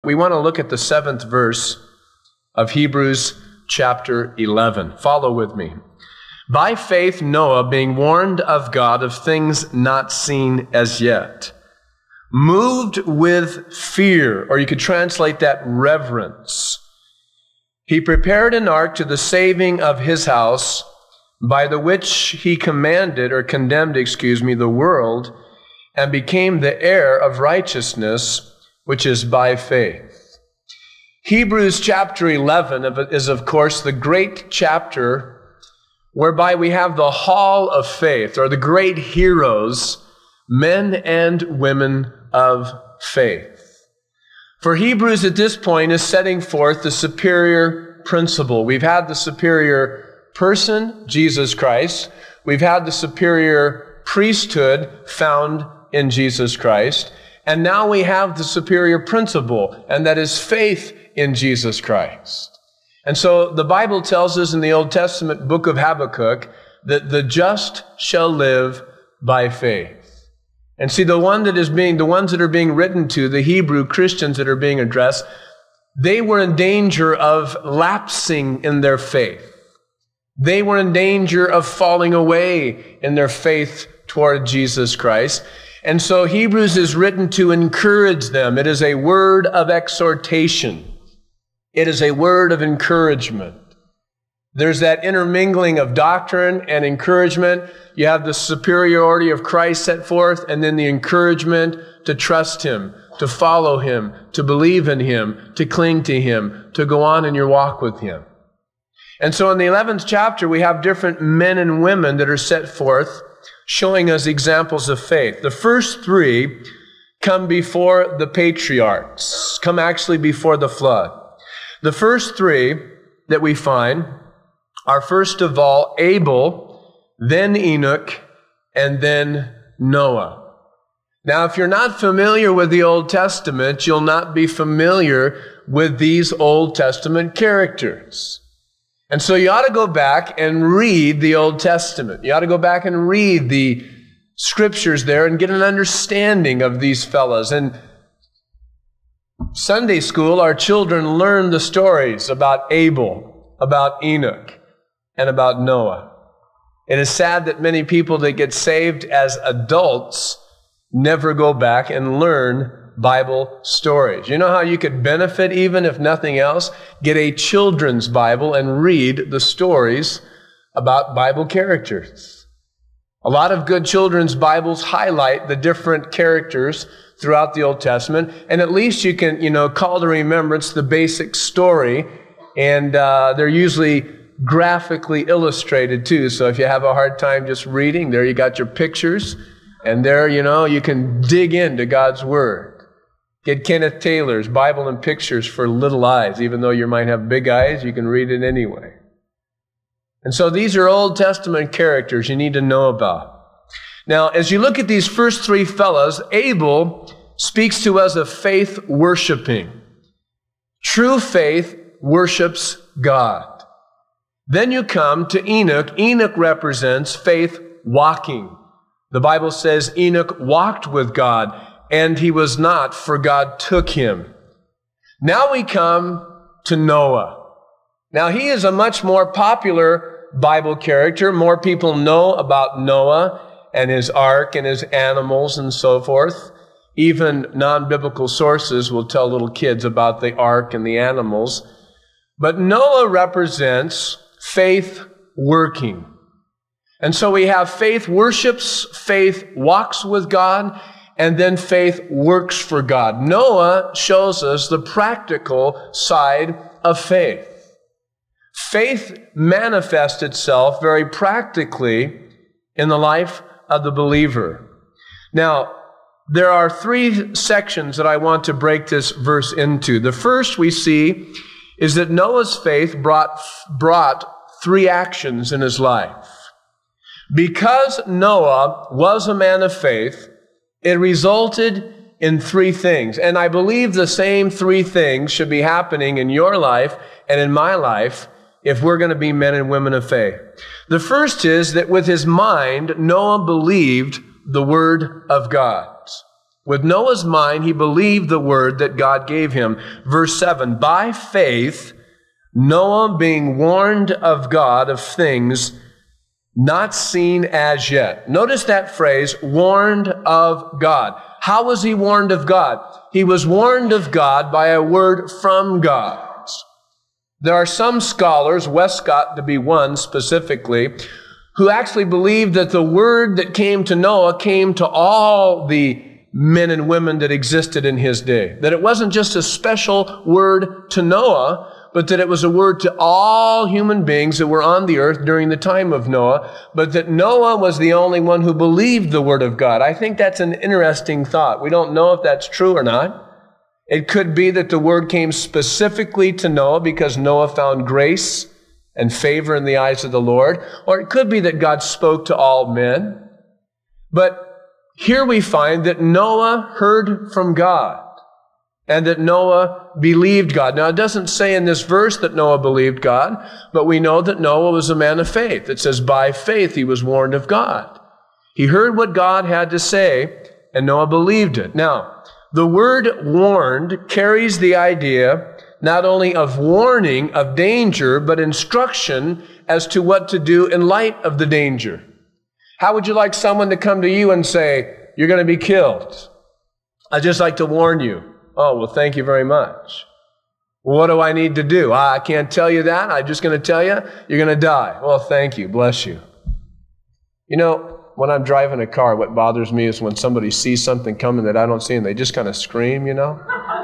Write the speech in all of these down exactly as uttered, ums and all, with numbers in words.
we want to look at the seventh verse of Hebrews chapter eleven. Follow with me. By faith, Noah, being warned of God of things not seen as yet, moved with fear, or you could translate that reverence, he prepared an ark to the saving of his house, by the which he commanded, or condemned, excuse me, the world, and became the heir of righteousness, which is by faith. Hebrews chapter eleven is, of course, the great chapter whereby we have the hall of faith, or the great heroes, men and women of faith. For Hebrews at this point is setting forth the superior principle. We've had the superior person, Jesus Christ. We've had the superior priesthood found in Jesus Christ. And now we have the superior principle, and that is faith in Jesus Christ. And so the Bible tells us in the Old Testament book of Habakkuk that the just shall live by faith. And see, the one that is being, the ones that are being written to, the Hebrew Christians that are being addressed, they were in danger of lapsing in their faith. They were in danger of falling away in their faith toward Jesus Christ. And so Hebrews is written to encourage them. It is a word of exhortation. It is a word of encouragement. There's that intermingling of doctrine and encouragement. You have the superiority of Christ set forth, and then the encouragement to trust Him, to follow Him, to believe in Him, to cling to Him, to go on in your walk with Him. And so in the eleventh chapter, we have different men and women that are set forth, showing us examples of faith. The first three come before the patriarchs, come actually before the flood. The first three that we find are, first of all, Abel, then Enoch, and then Noah. Now, if you're not familiar with the Old Testament, you'll not be familiar with these Old Testament characters. And so you ought to go back and read the Old Testament. You ought to go back and read the scriptures there and get an understanding of these fellows. And Sunday school, our children learn the stories about Abel, about Enoch, and about Noah. It is sad that many people that get saved as adults never go back and learn Bible stories. You know how you could benefit, even if nothing else? Get a children's Bible and read the stories about Bible characters. A lot of good children's Bibles highlight the different characters throughout the Old Testament, and at least you can, you know, call to remembrance the basic story, and uh, they're usually graphically illustrated too. So if you have a hard time just reading, there you got your pictures, and there, you know, you can dig into God's Word. Get Kenneth Taylor's Bible and Pictures for Little Eyes. Even though you might have big eyes, you can read it anyway. And so these are Old Testament characters you need to know about. Now, as you look at these first three fellows, Abel speaks to us of faith worshiping. True faith worships God. Then you come to Enoch. Enoch represents faith walking. The Bible says Enoch walked with God, and he was not, for God took him. Now we come to Noah. Now he is a much more popular Bible character. More people know about Noah and his ark and his animals and so forth. Even non-biblical sources will tell little kids about the ark and the animals. But Noah represents faith working. And so we have faith worships, faith walks with God, and then faith works for God. Noah shows us the practical side of faith. Faith manifests itself very practically in the life of the believer. Now, there are three sections that I want to break this verse into. The first we see is that Noah's faith brought, brought three actions in his life. Because Noah was a man of faith, it resulted in three things. And I believe the same three things should be happening in your life and in my life if we're going to be men and women of faith. The first is that with his mind, Noah believed the Word of God. With Noah's mind, he believed the word that God gave him. Verse seven, by faith, Noah, being warned of God of things not seen as yet. Notice that phrase, warned of God. How was he warned of God? He was warned of God by a word from God. There are some scholars, Westcott to be one specifically, who actually believe that the word that came to Noah came to all the men and women that existed in his day. That it wasn't just a special word to Noah, but that it was a word to all human beings that were on the earth during the time of Noah, but that Noah was the only one who believed the word of God. I think that's an interesting thought. We don't know if that's true or not. It could be that the word came specifically to Noah because Noah found grace and favor in the eyes of the Lord, or it could be that God spoke to all men. But here we find that Noah heard from God and that Noah believed God. Now, it doesn't say in this verse that Noah believed God, but we know that Noah was a man of faith. It says by faith he was warned of God. He heard what God had to say, and Noah believed it. Now, the word warned carries the idea not only of warning of danger, but instruction as to what to do in light of the danger. How would you like someone to come to you and say, you're going to be killed? I'd just like to warn you. Oh, well, thank you very much. Well, what do I need to do? I can't tell you that. I'm just going to tell you, you're going to die. Well, thank you. Bless you. You know, when I'm driving a car, what bothers me is when somebody sees something coming that I don't see and they just kind of scream, you know?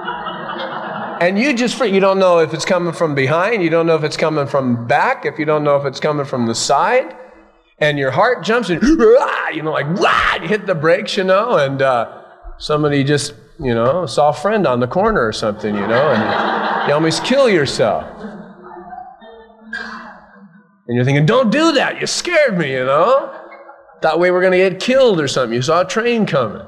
And you just, you don't know if it's coming from behind. You don't know if it's coming from back. If you don't know if it's coming from the side. And your heart jumps and, you know, like, wah, you hit the brakes, you know, and uh, somebody just, you know, saw a friend on the corner or something, you know, and you almost kill yourself. And you're thinking, don't do that. You scared me, you know. That way we're going to get killed or something. You saw a train coming.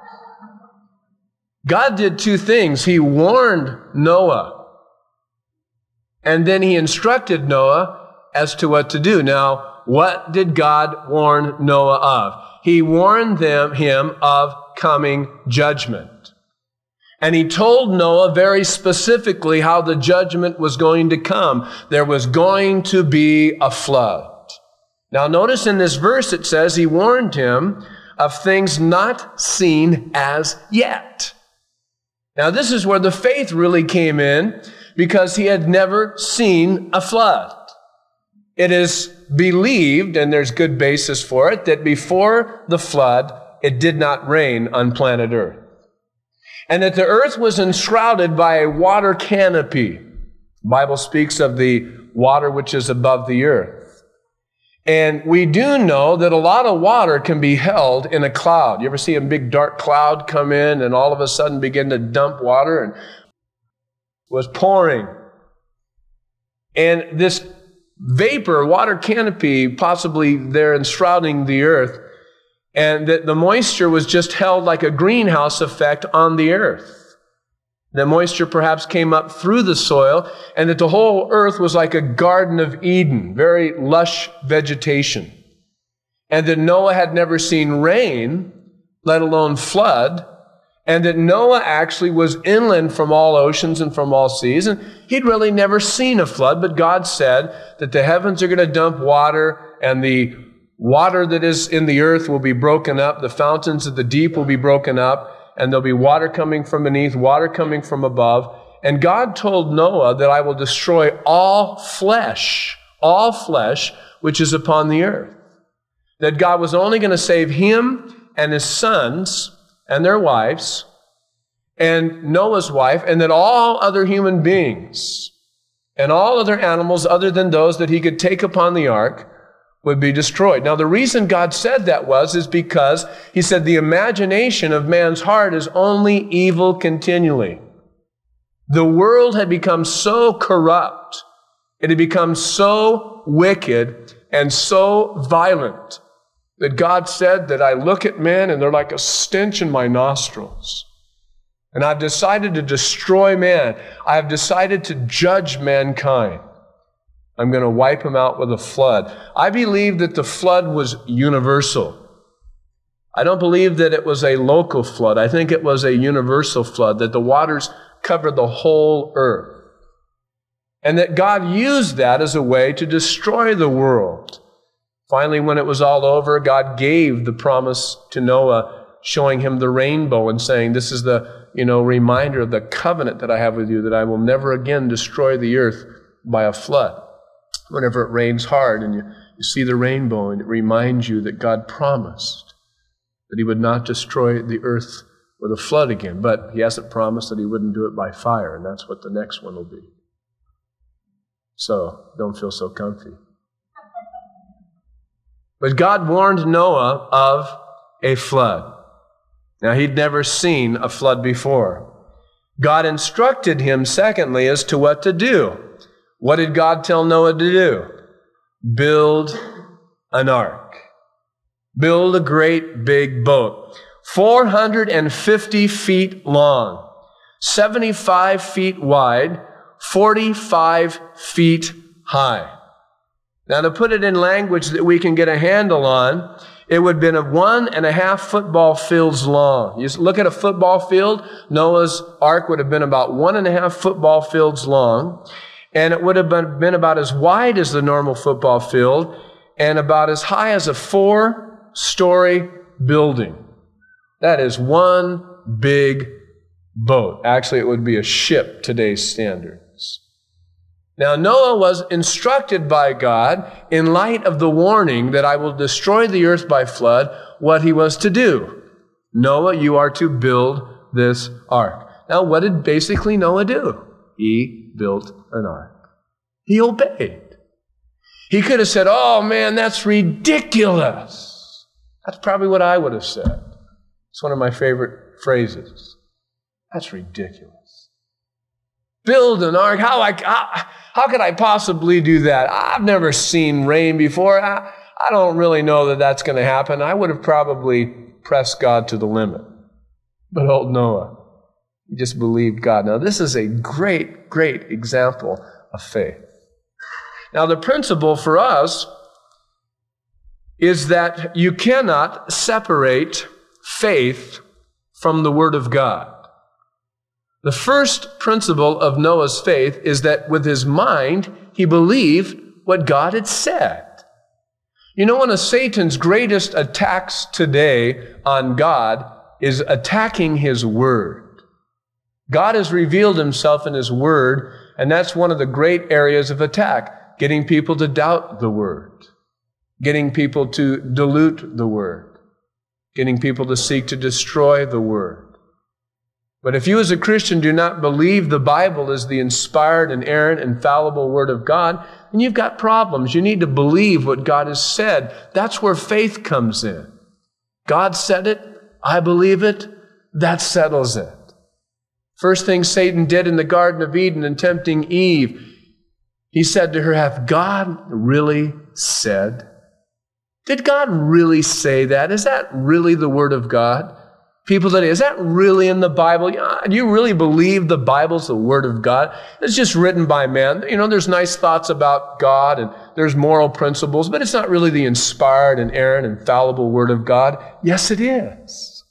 God did two things. He warned Noah, and then he instructed Noah as to what to do. Now, what did God warn Noah of? He warned them, him of coming judgment. And he told Noah very specifically how the judgment was going to come. There was going to be a flood. Now notice in this verse it says he warned him of things not seen as yet. Now this is where the faith really came in, because he had never seen a flood. It is believed, and there's good basis for it, that before the flood, it did not rain on planet Earth. And that the earth was enshrouded by a water canopy. The Bible speaks of the water which is above the earth. And we do know that a lot of water can be held in a cloud. You ever see a big dark cloud come in and all of a sudden begin to dump water? And it was pouring. And this vapor, water canopy, possibly there enshrouding the earth, and that the moisture was just held like a greenhouse effect on the earth. The moisture perhaps came up through the soil, and that the whole earth was like a Garden of Eden, very lush vegetation. And that Noah had never seen rain, let alone flood, and that Noah actually was inland from all oceans and from all seas, and he'd really never seen a flood, but God said that the heavens are going to dump water, and the water that is in the earth will be broken up, the fountains of the deep will be broken up, and there'll be water coming from beneath, water coming from above. And God told Noah that I will destroy all flesh, all flesh which is upon the earth. That God was only going to save him and his sons and their wives, and Noah's wife, and that all other human beings and all other animals other than those that he could take upon the ark would be destroyed. Now, the reason God said that was, is because he said the imagination of man's heart is only evil continually. The world had become so corrupt, it had become so wicked and so violent, that God said that I look at men and they're like a stench in my nostrils. And I've decided to destroy man. I have decided to judge mankind. I'm going to wipe them out with a flood. I believe that the flood was universal. I don't believe that it was a local flood. I think it was a universal flood, that the waters covered the whole earth. And that God used that as a way to destroy the world. Finally, when it was all over, God gave the promise to Noah, showing him the rainbow and saying, this is the, you know, reminder of the covenant that I have with you, that I will never again destroy the earth by a flood. Whenever it rains hard and you, you see the rainbow, and it reminds you that God promised that he would not destroy the earth with a flood again, but he hasn't promised that he wouldn't do it by fire, and that's what the next one will be. So, don't feel so comfy. But God warned Noah of a flood. Now, he'd never seen a flood before. God instructed him, secondly, as to what to do. What did God tell Noah to do? Build an ark. Build a great big boat. four hundred fifty feet long, seventy-five feet wide, forty-five feet high. Now, to put it in language that we can get a handle on, it would have been a one and a half football fields long. You look at a football field, Noah's ark would have been about one and a half football fields long, and it would have been, been about as wide as the normal football field and about as high as a four-story building. That is one big boat. Actually, it would be a ship, today's standards. Now, Noah was instructed by God, in light of the warning that I will destroy the earth by flood, what he was to do. Noah, you are to build this ark. Now, what did basically Noah do? He built an ark. He obeyed. He could have said, oh man, that's ridiculous. That's probably what I would have said. It's one of my favorite phrases. That's ridiculous. Build an ark? How, I, how, how could I possibly do that? I've never seen rain before. I, I don't really know that that's going to happen. I would have probably pressed God to the limit. But old Noah, he just believed God. Now, this is a great, great example of faith. Now, the principle for us is that you cannot separate faith from the Word of God. The first principle of Noah's faith is that with his mind, he believed what God had said. You know, one of Satan's greatest attacks today on God is attacking his Word. God has revealed himself in his Word, and that's one of the great areas of attack, getting people to doubt the Word, getting people to dilute the Word, getting people to seek to destroy the Word. But if you as a Christian do not believe the Bible is the inspired, inerrant, infallible Word of God, then you've got problems. You need to believe what God has said. That's where faith comes in. God said it, I believe it, that settles it. First thing Satan did in the Garden of Eden in tempting Eve, he said to her, have God really said? Did God really say that? Is that really the Word of God? People today, is that really in the Bible? Do you really believe the Bible's the Word of God? It's just written by man. You know, there's nice thoughts about God and there's moral principles, but it's not really the inspired, inerrant, infallible Word of God. Yes, it is.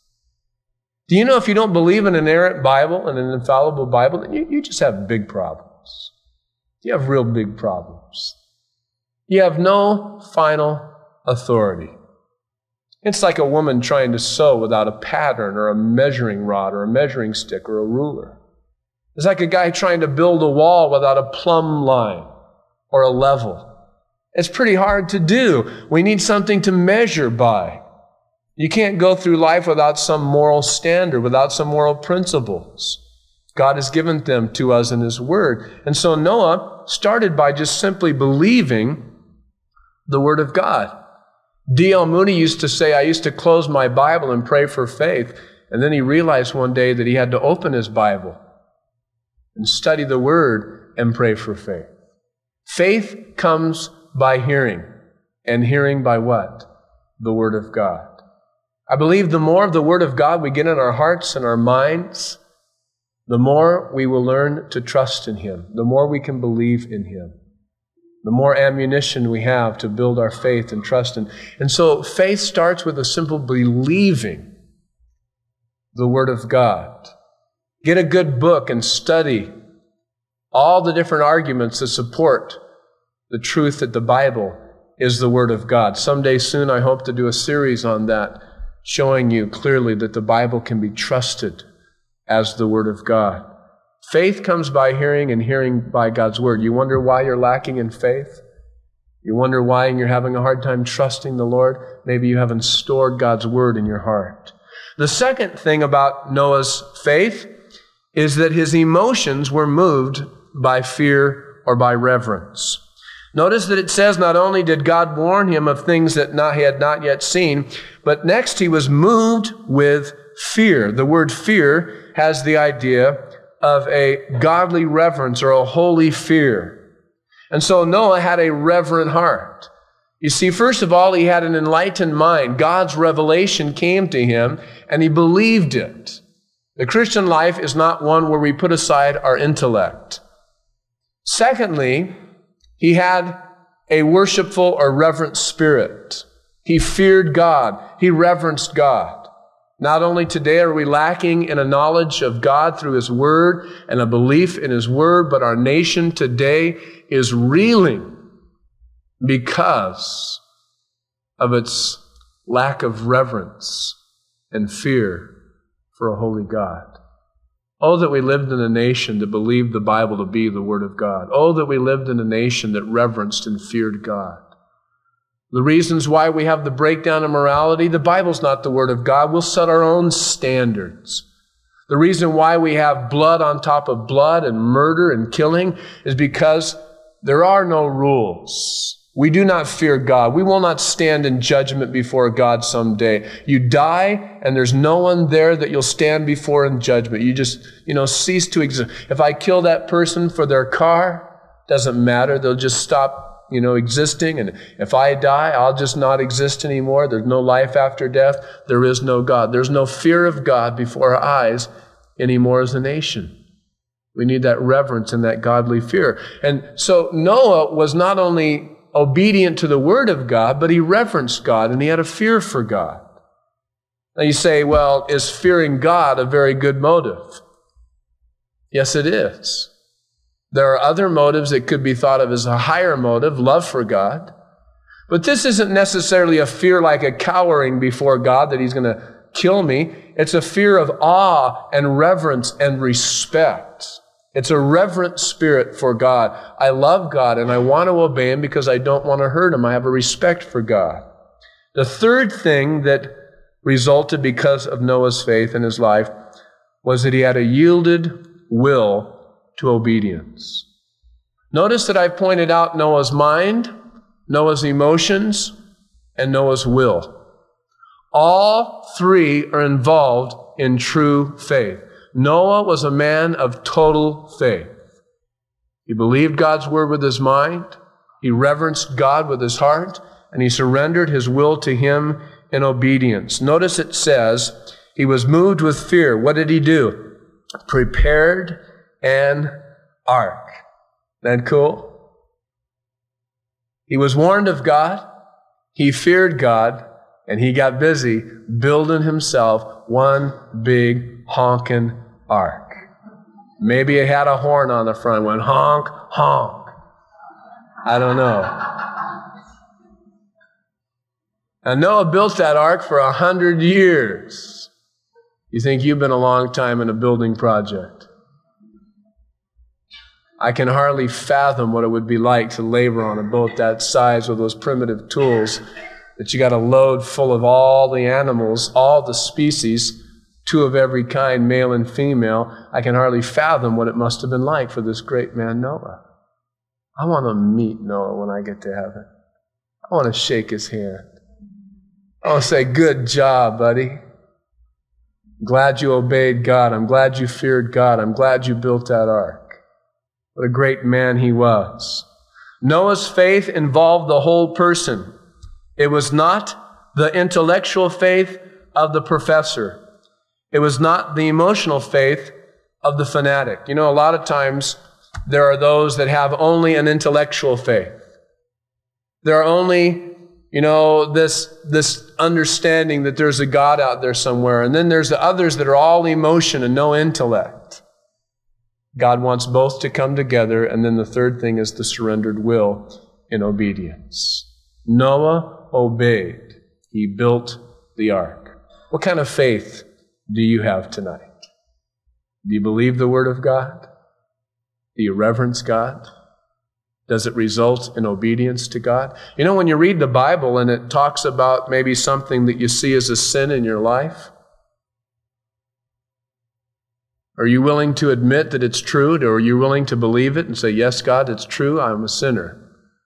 Do you know if you don't believe in an inerrant Bible and an infallible Bible, then you, you just have big problems. You have real big problems. You have no final authority. It's like a woman trying to sew without a pattern or a measuring rod or a measuring stick or a ruler. It's like a guy trying to build a wall without a plumb line or a level. It's pretty hard to do. We need something to measure by. You can't go through life without some moral standard, without some moral principles. God has given them to us in His Word. And so Noah started by just simply believing the Word of God. D L Moody used to say, I used to close my Bible and pray for faith. And then he realized one day that he had to open his Bible and study the Word and pray for faith. Faith comes by hearing. And hearing by what? The Word of God. I believe the more of the Word of God we get in our hearts and our minds, the more we will learn to trust in Him, the more we can believe in Him. the more ammunition we have to build our faith and trust in. And so faith starts with a simple believing the Word of God. Get a good book and study all the different arguments that support the truth that the Bible is the Word of God. Someday soon I hope to do a series on that, showing you clearly that the Bible can be trusted as the Word of God. Faith comes by hearing, and hearing by God's Word. You wonder why you're lacking in faith? You wonder why you're having a hard time trusting the Lord? Maybe you haven't stored God's Word in your heart. The second thing about Noah's faith is that his emotions were moved by fear or by reverence. Notice that it says not only did God warn him of things that not, he had not yet seen, but next he was moved with fear. The word fear has the idea of a godly reverence or a holy fear. And so Noah had a reverent heart. You see, first of all, he had an enlightened mind. God's revelation came to him, and he believed it. The Christian life is not one where we put aside our intellect. Secondly, he had a worshipful or reverent spirit. He feared God. He reverenced God. Not only today are we lacking in a knowledge of God through His Word and a belief in His Word, but our nation today is reeling because of its lack of reverence and fear for a holy God. Oh, that we lived in a nation that believed the Bible to be the Word of God. Oh, that we lived in a nation that reverenced and feared God. The reasons why we have the breakdown in morality, the Bible's not the Word of God. We'll set our own standards. The reason why we have blood on top of blood and murder and killing is because there are no rules. We do not fear God. We will not stand in judgment before God someday. You die, and there's no one there that you'll stand before in judgment. You just, you know, cease to exist. If I kill that person for their car, doesn't matter. They'll just stop you know, existing. And if I die, I'll just not exist anymore. There's no life after death. There is no God. There's no fear of God before our eyes anymore as a nation. We need that reverence and that godly fear. And so Noah was not only obedient to the Word of God, but he reverenced God and he had a fear for God. Now you say, well, is fearing God a very good motive? Yes, it is. There are other motives that could be thought of as a higher motive, love for God. But this isn't necessarily a fear like a cowering before God that He's going to kill me. It's a fear of awe and reverence and respect. It's a reverent spirit for God. I love God and I want to obey Him because I don't want to hurt Him. I have a respect for God. The third thing that resulted because of Noah's faith in his life was that he had a yielded will to obedience. Notice that I've pointed out Noah's mind, Noah's emotions, and Noah's will. All three are involved in true faith. Noah was a man of total faith. He believed God's word with his mind, he reverenced God with his heart, and he surrendered his will to Him in obedience. Notice it says, he was moved with fear. What did he do? Prepared an ark. Isn't that cool? He was warned of God, he feared God, and he got busy building himself one big honking ark. Maybe it had a horn on the front, went honk, honk. I don't know. Now Noah built that ark for a hundred years. You think you've been a long time in a building project? I can hardly fathom what it would be like to labor on a boat that size with those primitive tools that you got to load full of all the animals, all the species, two of every kind, male and female. I can hardly fathom what it must have been like for this great man Noah. I want to meet Noah when I get to heaven. I want to shake his hand. I want to say, good job, buddy. I'm glad you obeyed God. I'm glad you feared God. I'm glad you built that ark. What a great man he was. Noah's faith involved the whole person. It was not the intellectual faith of the professor. It was not the emotional faith of the fanatic. You know, a lot of times there are those that have only an intellectual faith. There are only, you know, this, this understanding that there's a God out there somewhere. And then there's the others that are all emotion and no intellect. God wants both to come together. And then the third thing is the surrendered will in obedience. Noah obeyed. He built the ark. What kind of faith do you have tonight? Do you believe the Word of God? Do you reverence God? Does it result in obedience to God? You know, when you read the Bible and it talks about maybe something that you see as a sin in your life, are you willing to admit that it's true? Or are you willing to believe it and say, yes, God, it's true, I'm a sinner?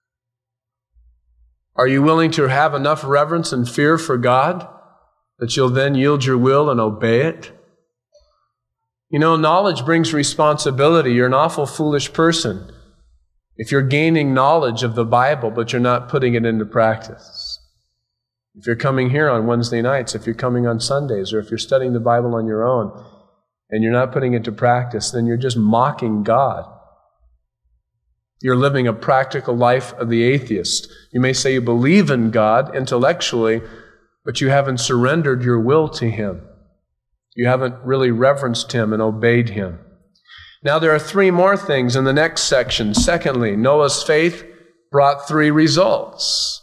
Are you willing to have enough reverence and fear for God that you'll then yield your will and obey it? You know, knowledge brings responsibility. You're an awful foolish person if you're gaining knowledge of the Bible, but you're not putting it into practice. If you're coming here on Wednesday nights, if you're coming on Sundays, or if you're studying the Bible on your own, and you're not putting it to practice, then you're just mocking God. You're living a practical life of the atheist. You may say you believe in God intellectually, but you haven't surrendered your will to Him. You haven't really reverenced Him and obeyed Him. Now there are three more things in the next section. Secondly, Noah's faith brought three results.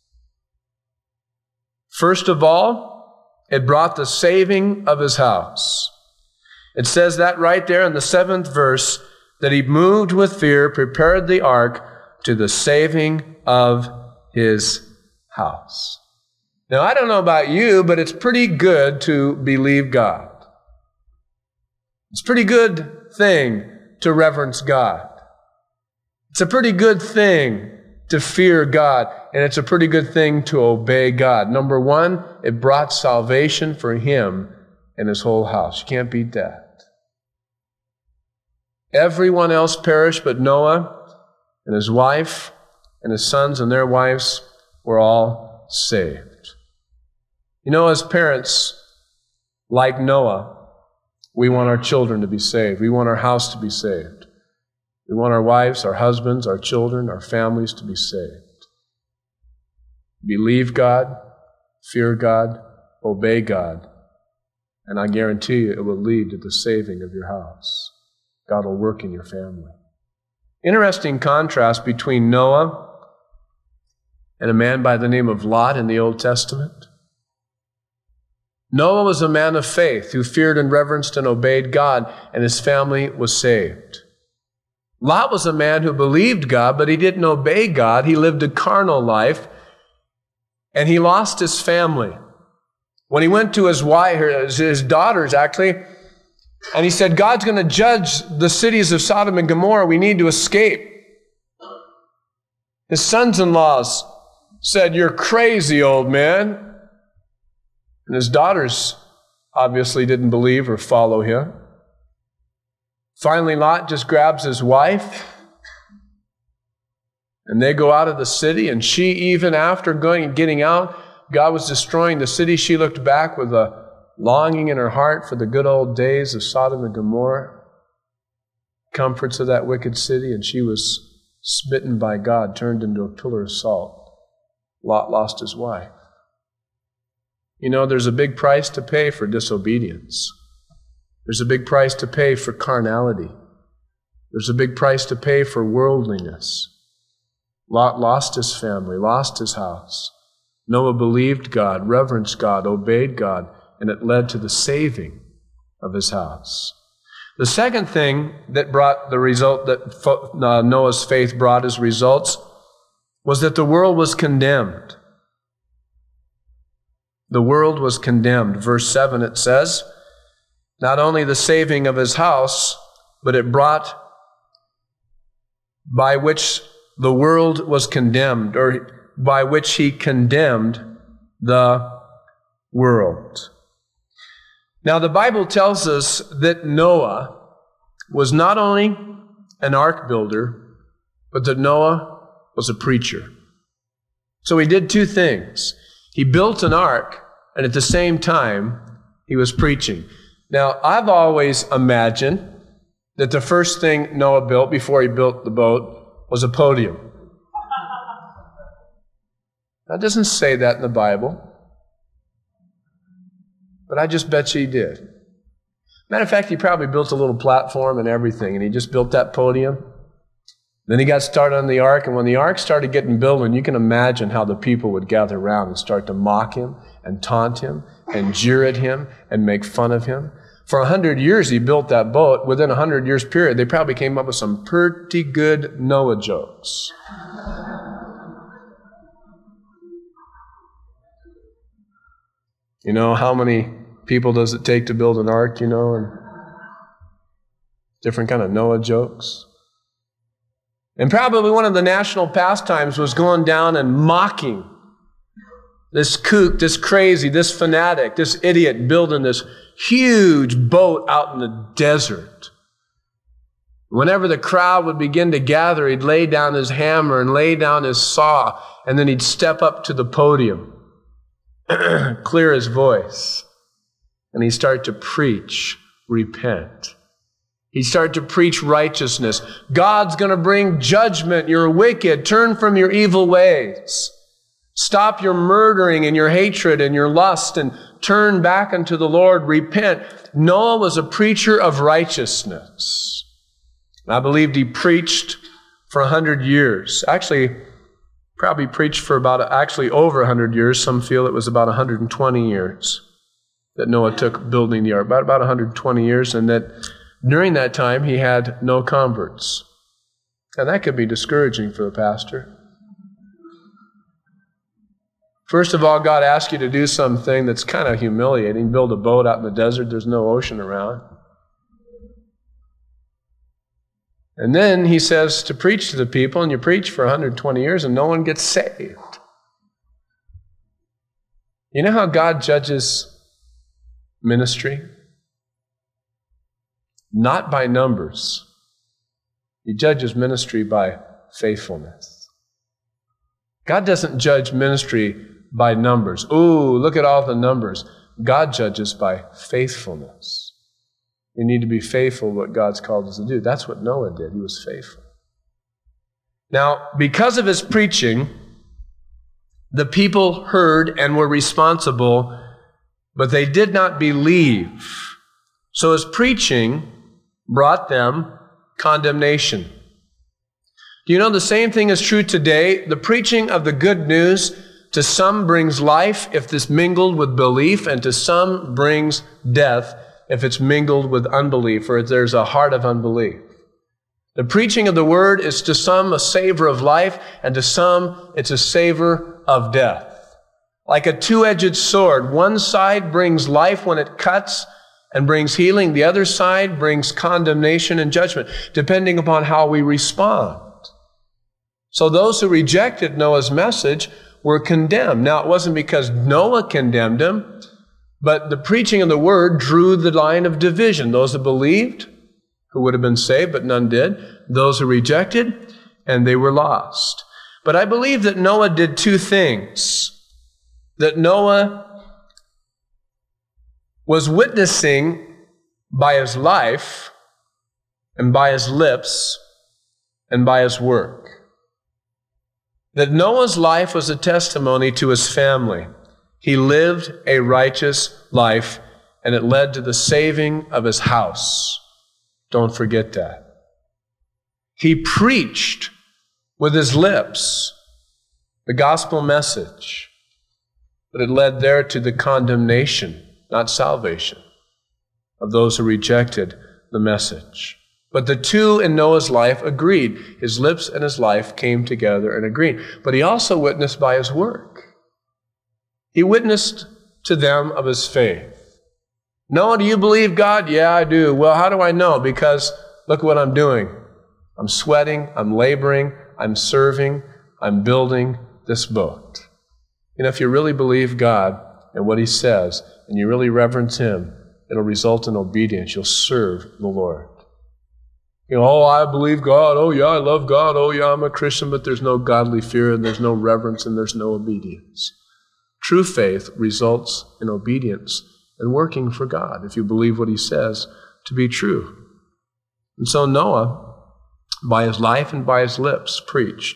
First of all, it brought the saving of his house. It says that right there in the seventh verse, that he moved with fear, prepared the ark to the saving of his house. Now, I don't know about you, but it's pretty good to believe God. It's a pretty good thing to reverence God. It's a pretty good thing to fear God, and it's a pretty good thing to obey God. Number one, it brought salvation for him and his whole house. You can't beat that. Everyone else perished, but Noah and his wife and his sons and their wives were all saved. You know, as parents, like Noah, we want our children to be saved. We want our house to be saved. We want our wives, our husbands, our children, our families to be saved. Believe God, fear God, obey God, and I guarantee you it will lead to the saving of your house. God will work in your family. Interesting contrast between Noah and a man by the name of Lot in the Old Testament. Noah was a man of faith who feared and reverenced and obeyed God, and his family was saved. Lot was a man who believed God, but he didn't obey God. He lived a carnal life, and he lost his family. When he went to his wife, his daughters actually, and he said, God's going to judge the cities of Sodom and Gomorrah. We need to escape. His sons-in-laws said, you're crazy, old man. And his daughters obviously didn't believe or follow him. Finally, Lot just grabs his wife, and they go out of the city, and she, even after going and getting out, God was destroying the city. She looked back with a longing in her heart for the good old days of Sodom and Gomorrah, comforts of that wicked city, and she was smitten by God, turned into a pillar of salt. Lot lost his wife. You know, there's a big price to pay for disobedience. There's a big price to pay for carnality. There's a big price to pay for worldliness. Lot lost his family, lost his house. Noah believed God, reverenced God, obeyed God, and it led to the saving of his house. The second thing that brought the result that Noah's faith brought as results was that the world was condemned. The world was condemned. Verse seven, it says, not only the saving of his house, but it brought by which the world was condemned, or by which he condemned the world. Now, the Bible tells us that Noah was not only an ark builder, but that Noah was a preacher. So he did two things. He built an ark, and at the same time, he was preaching. Now, I've always imagined that the first thing Noah built before he built the boat was a podium. Now, it doesn't say that in the Bible, but I just bet you he did. Matter of fact, he probably built a little platform and everything, and he just built that podium. Then he got started on the ark, and when the ark started getting built, and you can imagine how the people would gather around and start to mock him and taunt him and jeer at him and make fun of him. For a hundred years he built that boat. Within a hundred years period, they probably came up with some pretty good Noah jokes. You know, how many people does it take to build an ark, you know, and different kind of Noah jokes. And probably one of the national pastimes was going down and mocking this kook, this crazy, this fanatic, this idiot building this huge boat out in the desert. Whenever the crowd would begin to gather, he'd lay down his hammer and lay down his saw, and then he'd step up to the podium, clear his voice, and he'd start to preach, repent. He'd start to preach righteousness. God's going to bring judgment. You're wicked. Turn from your evil ways. Stop your murdering and your hatred and your lust and turn back unto the Lord. Repent. Noah was a preacher of righteousness. I believed he preached for a hundred years. Actually, probably preached for about, actually over a hundred years. Some feel it was about one hundred twenty years that Noah took building the ark. About, about one hundred twenty years, and that during that time, he had no converts. And that could be discouraging for the pastor. First of all, God asks you to do something that's kind of humiliating. Build a boat out in the desert. There's no ocean around. And then he says to preach to the people, and you preach for one hundred twenty years and no one gets saved. You know how God judges ministry? Not by numbers. He judges ministry by faithfulness. God doesn't judge ministry by numbers. Ooh, look at all the numbers. God judges by faithfulness. We need to be faithful to what God's called us to do. That's what Noah did. He was faithful. Now, because of his preaching, the people heard and were responsible, but they did not believe. So his preaching brought them condemnation. Do you know the same thing is true today? The preaching of the good news to some brings life if it's mingled with belief, and to some brings death if it's mingled with unbelief, or if there's a heart of unbelief. The preaching of the word is to some a savor of life, and to some it's a savor of death. Like a two-edged sword, one side brings life when it cuts and brings healing. The other side brings condemnation and judgment, depending upon how we respond. So those who rejected Noah's message were condemned. Now, it wasn't because Noah condemned him, but the preaching of the word drew the line of division. Those that believed, who would have been saved, but none did. Those who rejected, and they were lost. But I believe that Noah did two things. That Noah was witnessing by his life and by his lips and by his work. That Noah's life was a testimony to his family. He lived a righteous life, and it led to the saving of his house. Don't forget that. He preached with his lips the gospel message, but it led there to the condemnation, not salvation, of those who rejected the message. But the two in Noah's life agreed. His lips and his life came together and agreed. But he also witnessed by his work. He witnessed to them of his faith. Noah, do you believe God? Yeah, I do. Well, how do I know? Because look what I'm doing. I'm sweating, I'm laboring, I'm serving, I'm building this boat. You know, if you really believe God and what he says, and you really reverence him, it'll result in obedience. You'll serve the Lord. You know, oh, I believe God. Oh, yeah, I love God. Oh, yeah, I'm a Christian, but there's no godly fear, and there's no reverence, and there's no obedience. True faith results in obedience and working for God, if you believe what he says to be true. And so Noah, by his life and by his lips, preached.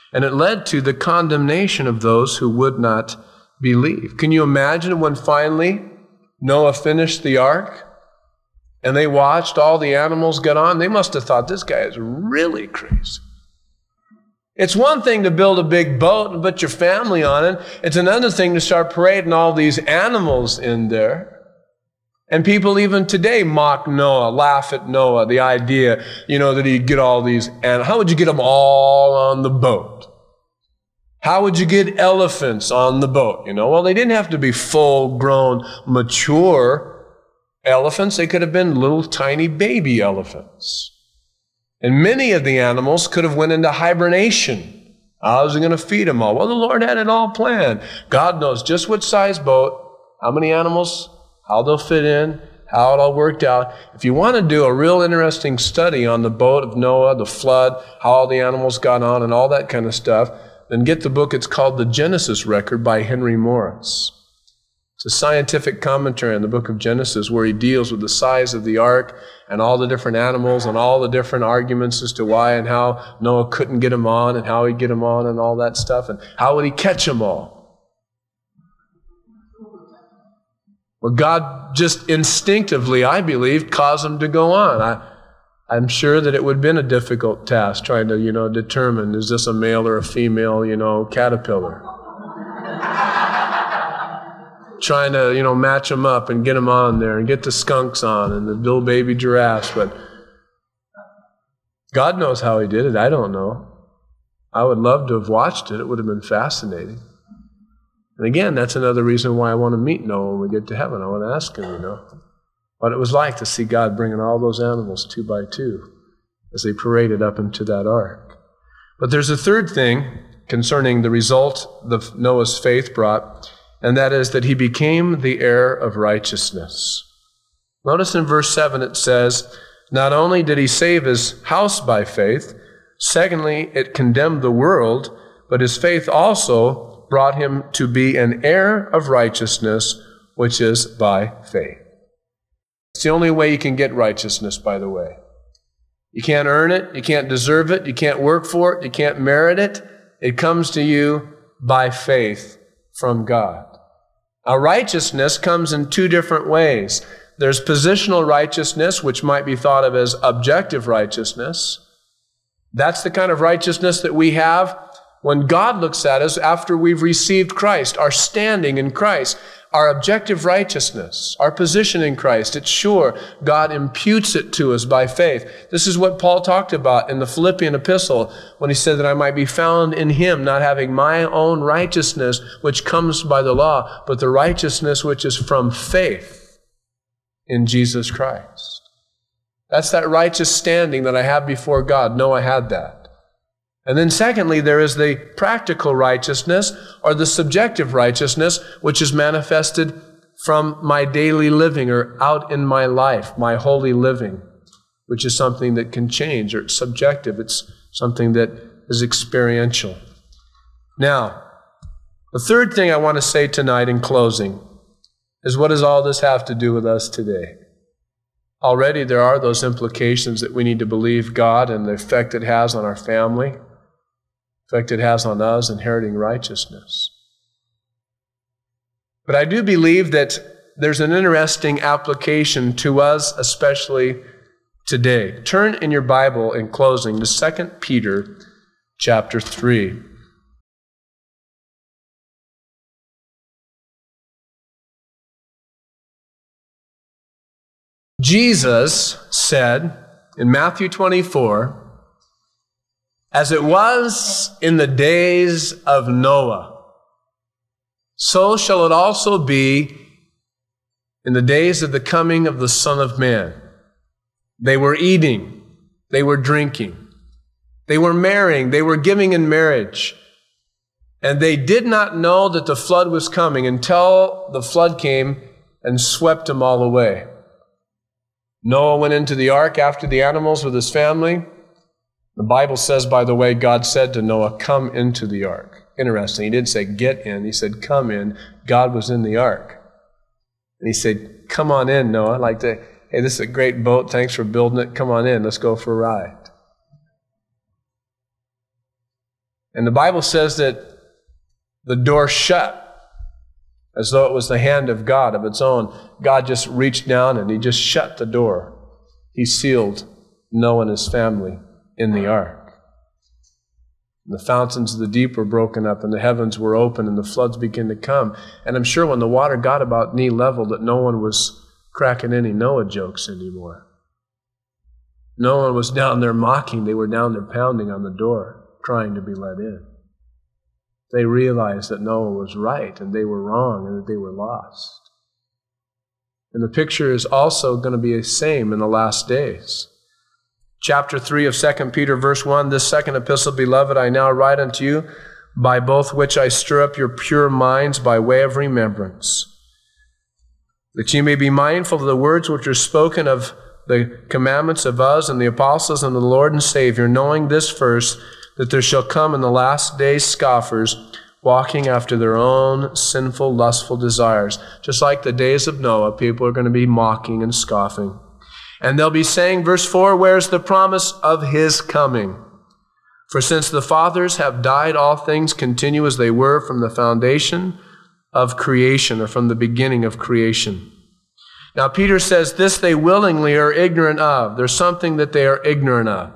And it led to the condemnation of those who would not believe. Can you imagine when finally Noah finished the ark and they watched all the animals get on? They must have thought, this guy is really crazy. It's one thing to build a big boat and put your family on it. It's another thing to start parading all these animals in there. And people even today mock Noah, laugh at Noah, the idea, you know, that he'd get all these animals. How would you get them all on the boat? How would you get elephants on the boat? You know, well, they didn't have to be full-grown, mature elephants. They could have been little tiny baby elephants. And many of the animals could have went into hibernation. How was he going to feed them all? Well, the Lord had it all planned. God knows just what size boat, how many animals, how they'll fit in, how it all worked out. If you want to do a real interesting study on the boat of Noah, the flood, how all the animals got on and all that kind of stuff, then get the book. It's called The Genesis Record by Henry Morris. It's a scientific commentary on the book of Genesis where he deals with the size of the ark and all the different animals and all the different arguments as to why and how Noah couldn't get them on and how he'd get them on and all that stuff and how would he catch them all. Well, God just instinctively, I believe, caused them to go on. I, I'm sure that it would have been a difficult task trying to, you know, determine, is this a male or a female, you know, caterpillar? Trying to, you know, match them up and get them on there and get the skunks on and the little baby giraffes. But God knows how he did it. I don't know. I would love to have watched it. It would have been fascinating. And again, that's another reason why I want to meet Noah when we get to heaven. I want to ask him, you know, what it was like to see God bringing all those animals two by two as they paraded up into that ark. But there's a third thing concerning the result that Noah's faith brought, and that is that he became the heir of righteousness. Notice in verse seven it says, not only did he save his house by faith, secondly, it condemned the world, but his faith also brought him to be an heir of righteousness, which is by faith. It's the only way you can get righteousness, by the way. You can't earn it, you can't deserve it, you can't work for it, you can't merit it. It comes to you by faith from God. Now, righteousness comes in two different ways. There's positional righteousness, which might be thought of as objective righteousness. That's the kind of righteousness that we have when God looks at us after we've received Christ, our standing in Christ, our objective righteousness, our position in Christ. It's sure. God imputes it to us by faith. This is what Paul talked about in the Philippian epistle when he said that I might be found in him, not having my own righteousness, which comes by the law, but the righteousness which is from faith in Jesus Christ. That's that righteous standing that I have before God. Noah had that. And then secondly, there is the practical righteousness or the subjective righteousness, which is manifested from my daily living or out in my life, my holy living, which is something that can change, or it's subjective. It's something that is experiential. Now, the third thing I want to say tonight in closing is, what does all this have to do with us today? Already there are those implications that we need to believe God and the effect it has on our family, effect it has on us inheriting righteousness. But I do believe that there's an interesting application to us, especially today. Turn in your Bible in closing to Second Peter chapter three. Jesus said in Matthew twenty-four, as it was in the days of Noah, so shall it also be in the days of the coming of the Son of Man. They were eating, they were drinking, they were marrying, they were giving in marriage, and they did not know that the flood was coming until the flood came and swept them all away. Noah went into the ark after the animals with his family. The Bible says, by the way, God said to Noah, come into the ark. Interesting. He didn't say get in. He said come in. God was in the ark. And he said, come on in, Noah. I'd like to, hey, this is a great boat. Thanks for building it. Come on in. Let's go for a ride. And the Bible says that the door shut as though it was the hand of God of its own. God just reached down and he just shut the door. He sealed Noah and his family in the ark. The fountains of the deep were broken up and the heavens were open and the floods began to come. And I'm sure when the water got about knee level that no one was cracking any Noah jokes anymore. No one was down there mocking. They were down there pounding on the door, trying to be let in. They realized that Noah was right and they were wrong and that they were lost. And the picture is also going to be the same in the last days. Chapter three of Second Peter, verse one, this second epistle, beloved, I now write unto you, by both which I stir up your pure minds by way of remembrance, that ye may be mindful of the words which are spoken of the commandments of us and the apostles and the Lord and Savior, knowing this first, that there shall come in the last days scoffers, walking after their own sinful, lustful desires. Just like the days of Noah, people are going to be mocking and scoffing. And they'll be saying, verse four, where's the promise of his coming? For since the fathers have died, all things continue as they were from the foundation of creation, or from the beginning of creation. Now, Peter says this they willingly are ignorant of. There's something that they are ignorant of.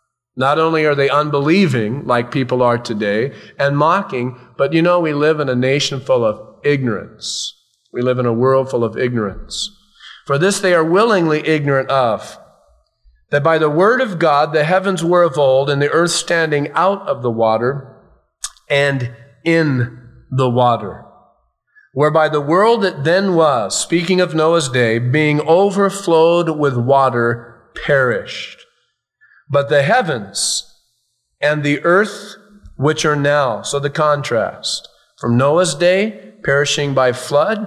Not only are they unbelieving, like people are today, and mocking, but you know, we live in a nation full of ignorance. We live in a world full of ignorance. For this they are willingly ignorant of, that by the word of God the heavens were of old, and the earth standing out of the water and in the water, whereby the world that then was, speaking of Noah's day, being overflowed with water, perished. But the heavens and the earth which are now, so the contrast, from Noah's day, perishing by flood,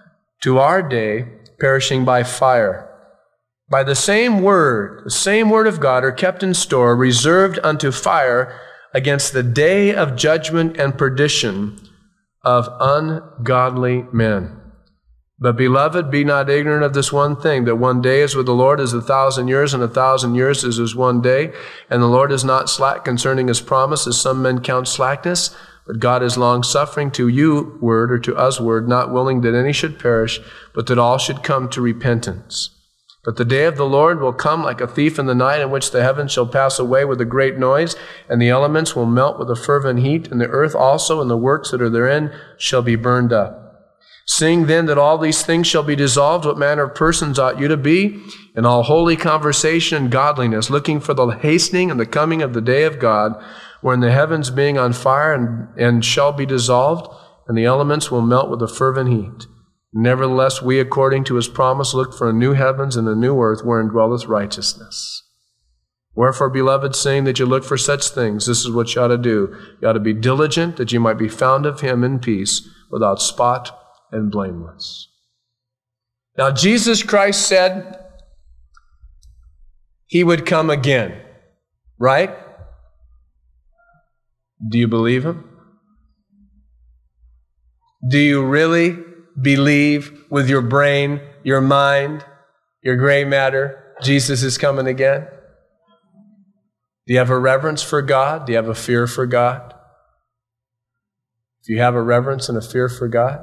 to our day, perishing by fire. By the same word, the same word of God are kept in store, reserved unto fire against the day of judgment and perdition of ungodly men. But beloved, be not ignorant of this one thing, that one day is with the Lord as a thousand years, and a thousand years is as one day. And the Lord is not slack concerning his promise, as some men count slackness, but God is long-suffering to you word, or to us word, not willing that any should perish, but that all should come to repentance. But the day of the Lord will come like a thief in the night, in which the heavens shall pass away with a great noise, and the elements will melt with a fervent heat, and the earth also and the works that are therein shall be burned up. Seeing then that all these things shall be dissolved, what manner of persons ought you to be in all holy conversation and godliness, looking for the hastening and the coming of the day of God, wherein the heavens being on fire and, and shall be dissolved, and the elements will melt with a fervent heat. Nevertheless, we, according to his promise, look for a new heavens and a new earth, wherein dwelleth righteousness. Wherefore, beloved, saying that you look for such things, this is what you ought to do. You ought to be diligent, that you might be found of him in peace, without spot and blameless. Now, Jesus Christ said he would come again, right? Do you believe him? Do you really believe with your brain, your mind, your gray matter, Jesus is coming again? Do you have a reverence for God? Do you have a fear for God? If you have a reverence and a fear for God,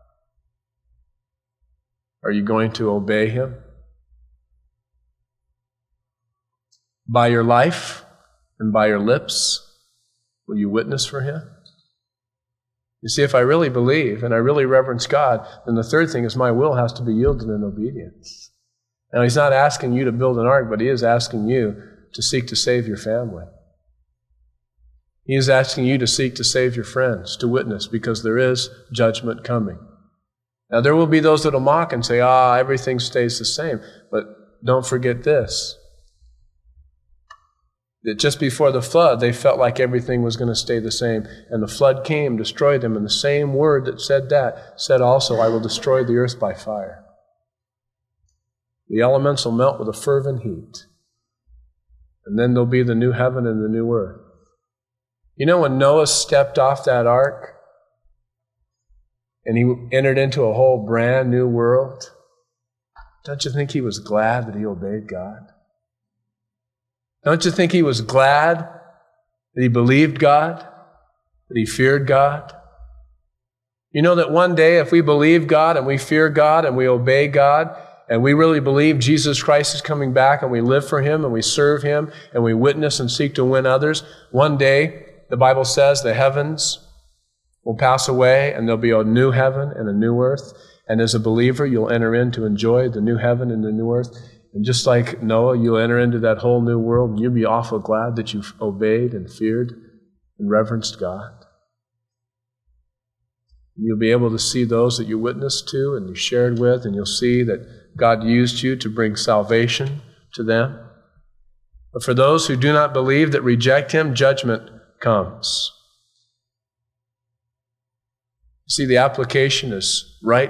are you going to obey him? By your life and by your lips, will you witness for him? You see, if I really believe and I really reverence God, then the third thing is my will has to be yielded in obedience. Now, he's not asking you to build an ark, but he is asking you to seek to save your family. He is asking you to seek to save your friends, to witness, because there is judgment coming. Now, there will be those that will mock and say, ah, everything stays the same. But don't forget this, that just before the flood, they felt like everything was going to stay the same. And the flood came, destroyed them. And the same word that said that said also, I will destroy the earth by fire. The elements will melt with a fervent heat. And then there'll be the new heaven and the new earth. You know, when Noah stepped off that ark, and he entered into a whole brand new world, don't you think he was glad that he obeyed God? Don't you think he was glad that he believed God? That he feared God. You know that one day if we believe God and we fear God and we obey God and we really believe Jesus Christ is coming back and we live for him and we serve him and we witness and seek to win others, one day, the Bible says, the heavens will pass away and there'll be a new heaven and a new earth. And as a believer, you'll enter in to enjoy the new heaven and the new earth. And just like Noah, you'll enter into that whole new world and you'll be awful glad that you've obeyed and feared and reverenced God. You'll be able to see those that you witnessed to and you shared with, and you'll see that God used you to bring salvation to them. But for those who do not believe, that reject him, judgment comes. See, the application is right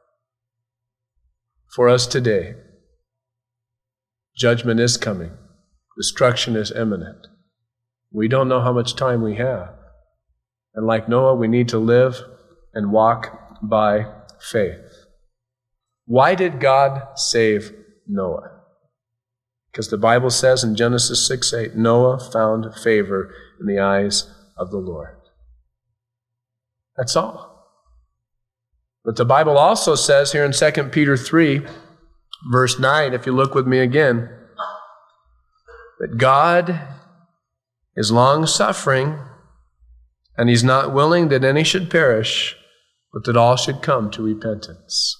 for us today. Judgment is coming. Destruction is imminent. We don't know how much time we have. And like Noah, we need to live and walk by faith. Why did God save Noah? Because the Bible says in Genesis six eight, Noah found favor in the eyes of the Lord. That's all. But the Bible also says here in Second Peter three, verse nine, if you look with me again, that God is long-suffering, and he's not willing that any should perish, but that all should come to repentance.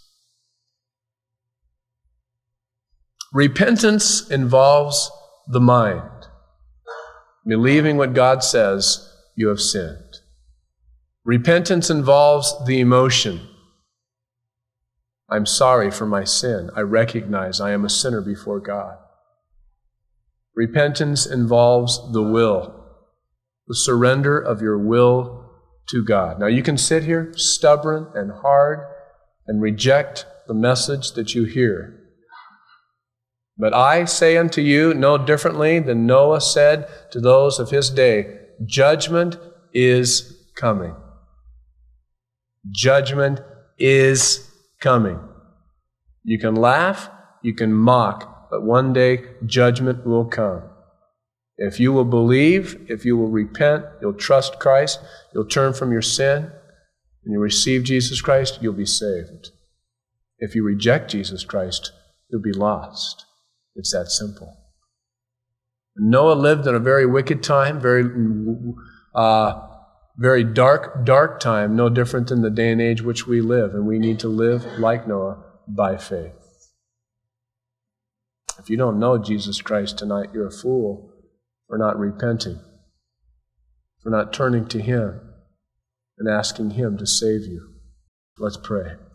Repentance involves the mind, believing what God says you have sinned. Repentance involves the emotion. I'm sorry for my sin. I recognize I am a sinner before God. Repentance involves the will, the surrender of your will to God. Now you can sit here stubborn and hard and reject the message that you hear. But I say unto you no differently than Noah said to those of his day, judgment is coming. Judgment is coming. You can laugh, you can mock, but one day judgment will come. If you will believe, if you will repent, you'll trust Christ, you'll turn from your sin, and you receive Jesus Christ, you'll be saved. If you reject Jesus Christ, you'll be lost. It's that simple. Noah lived in a very wicked time, very, uh, very dark, dark time, no different than the day and age which we live, and we need to live like Noah by faith. If you don't know Jesus Christ tonight, you're a fool for not repenting, for not turning to him and asking him to save you. Let's pray.